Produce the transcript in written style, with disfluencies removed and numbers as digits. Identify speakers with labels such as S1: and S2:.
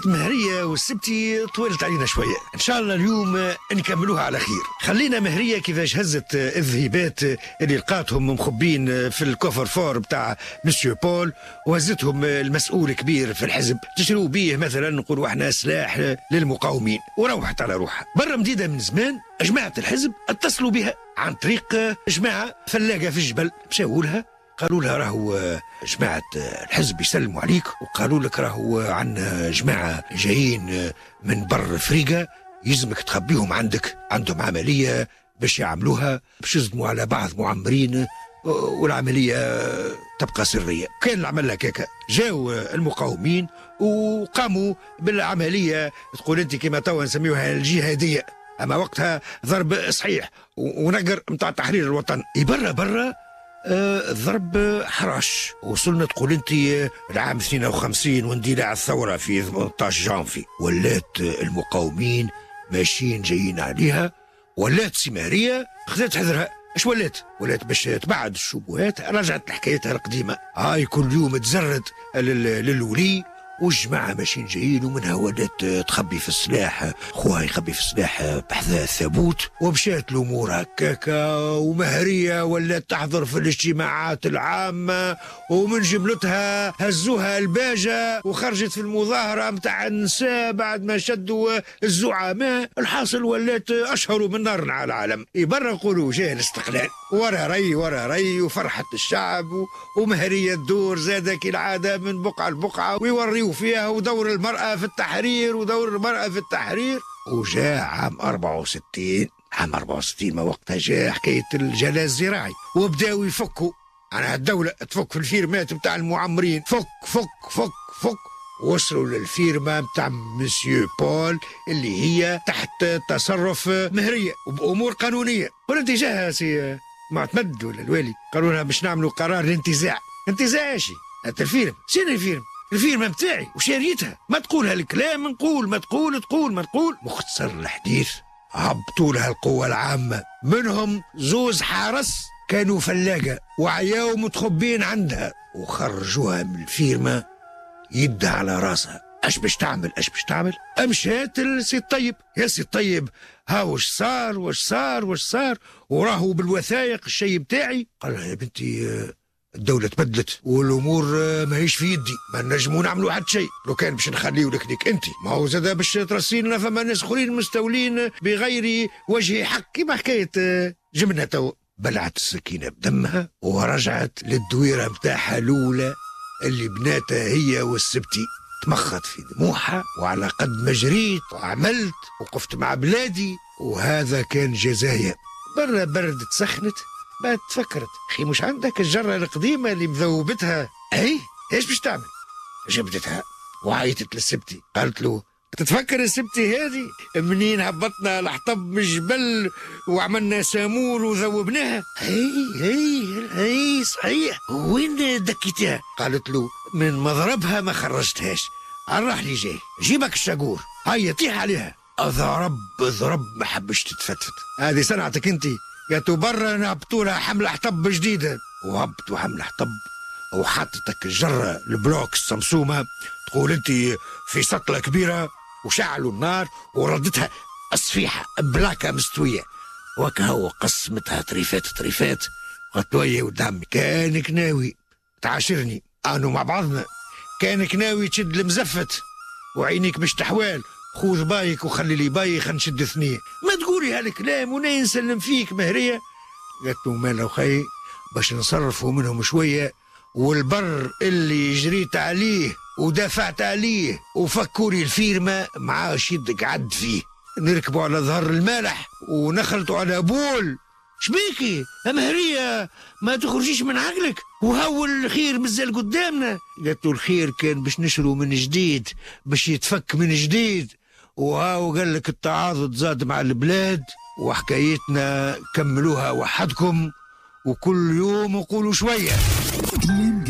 S1: مهرية والسبتي طولت علينا شوية، إن شاء الله اليوم نكملوها على خير. خلينا مهرية كيفاش هزت الذهيبات اللي لقاتهم مخبين في الكوفر فور بتاع مسيو بول، وهزتهم المسؤول كبير في الحزب تشروا بيه مثلا نقولوا احنا سلاح للمقاومين، وروحت على روحها. برا مديدة من زمان جماعة الحزب اتصلوا بها عن طريق جماعة فلاقة في الجبل، مشاو لها قالوا لها راهو جماعة الحزب يسلموا عليك، وقالوا لك راهو عندنا جماعة جايين من بر افريقيا يلزمك تخبيهم عندك، عندهم عملية باش يعملوها باش يصدموا على بعض معمرين والعملية تبقى سرية. كان العمل هكاكا، جاو المقاومين وقاموا بالعملية تقول انت كما توا نسميوها الجهادية، اما وقتها ضرب صحيح ونقر متاع تحرير الوطن. برا الضرب حراش، وصلنا تقول انت العام 52 واندلاع الثورة في 18 جانفي، ولات المقاومين ماشيين جايين عليها، ولات سمارية خذت حذرها. اش ولات باش تبعد الشبهات، رجعت لحكايتها القديمة. هاي كل يوم تزرد للولي والجماعة ماشيين جايين، ومنها ولات تخبي في السلاح، خوها يخبي في السلاح بحذا الثابوت، ومشات الأمور هكاكا. ومهرية ولات تحضر في الاجتماعات العامة، ومن جملتها هزوها الباجة وخرجت في المظاهرة متاع النساء بعد ما شدوا الزعماء. الحاصل ولات أشهر من نار على العالم. برا نقولوا جاء الاستقلال ورا ري وفرحة الشعب، ومهرية الدور زادة كالعادة من بقعة لبقعة ويوريوا فيها ودور المرأة في التحرير وجاء عام 64 ما وقتها جاء حكاية الجلاء الزراعي، وبداوا يفكوا على الدولة تفك في الفيرمات بتاع المعمرين، فك وصلوا للفيرما بتاع مسيو بول اللي هي تحت تصرف مهرية وبأمور قانونية. والانتزاع سي معتمد ولا الوالي قالوا لها باش نعملوا قرار الانتزاع. انتزاع ايش؟ انت الفيرم شنو الفيرما بتاعي وشاريتها، ما تقولها الكلام نقول، ما تقول مختصر الحديث هبطوا لها القوة العامة، منهم زوز حارس كانوا فلاقة وعياو متخبين عندها، وخرجوها من الفيرما يدها على راسها. اش باش تعمل امشات لسي الطيب، يا سي الطيب ها واش صار وراهو بالوثائق الشيء بتاعي. قال لها يا بنتي الدولة تبدلت والامور ماهيش في يدي، ما نجموا نعملوا حد شيء، لو كان باش نخليو لك ديك انت ما هو زاد باش ترسيلنا فما ناس اخرين مستولين بغير وجه حق كما حكاية جمنة تو. بلعت السكينة بدمها ورجعت للدويرة متاعها الاولى اللي بناتها هي والسبتي. تمخت في دموعها، وعلى قد ما جريت وعملت وقفت مع بلادي وهذا كان جزايا. برا بردت سخنت، بعد تفكرت اخي مش عندك الجرة القديمة اللي مذوبتها؟ ايش باش تعمل؟ جبدتها وعيطت للسبتي، قالت له تتفكر السبتي هذه منين هبطنا الحطب من الجبل وعملنا سامور وذوبناها؟ هي صحيح، وين دكيتها؟ قالت له من مضربها ما خرجتهاش، الراح لي جاي جيبك الشاقور هيا طيح عليها. اضرب ما حبش تتفتفت، هذه صنعتك انت. قالت برا نهبطوا لها حمله حطب جديده، وهبطوا حمله حطب وحطتك الجره البلوك السمسومه تقول انت في سطله كبيره، وشعلوا النار وردتها الصفيحه بلاكه مستويه، وكهو قسمتها طريفات. قلت له يا ولد عمي كانك ناوي تعاشرني انا مع بعضنا، كانك ناوي تشد المزفت وعينيك مش تحوال، خذ بايك وخلي لي باي خنشد ثنيه، ما تقولي هالكلام وانا نسلم فيك مهريه. قالت له ماله خي باش نصرفوا منهم شويه، والبر اللي جريت عليه ودافعت عليه وفكوري الفيرما معاش يدك عد فيه، نركبوا على ظهر المالح ونخلطوا على بول. شبيكي مهرية ما تخرجيش من عقلك، وهو الخير مازال قدامنا. قالت له الخير كان باش نشروا من جديد باش يتفك من جديد، وهاو قال لك التعاضد زاد مع البلاد، وحكايتنا كملوها وحدكم، وكل يوم نقولوا شوية.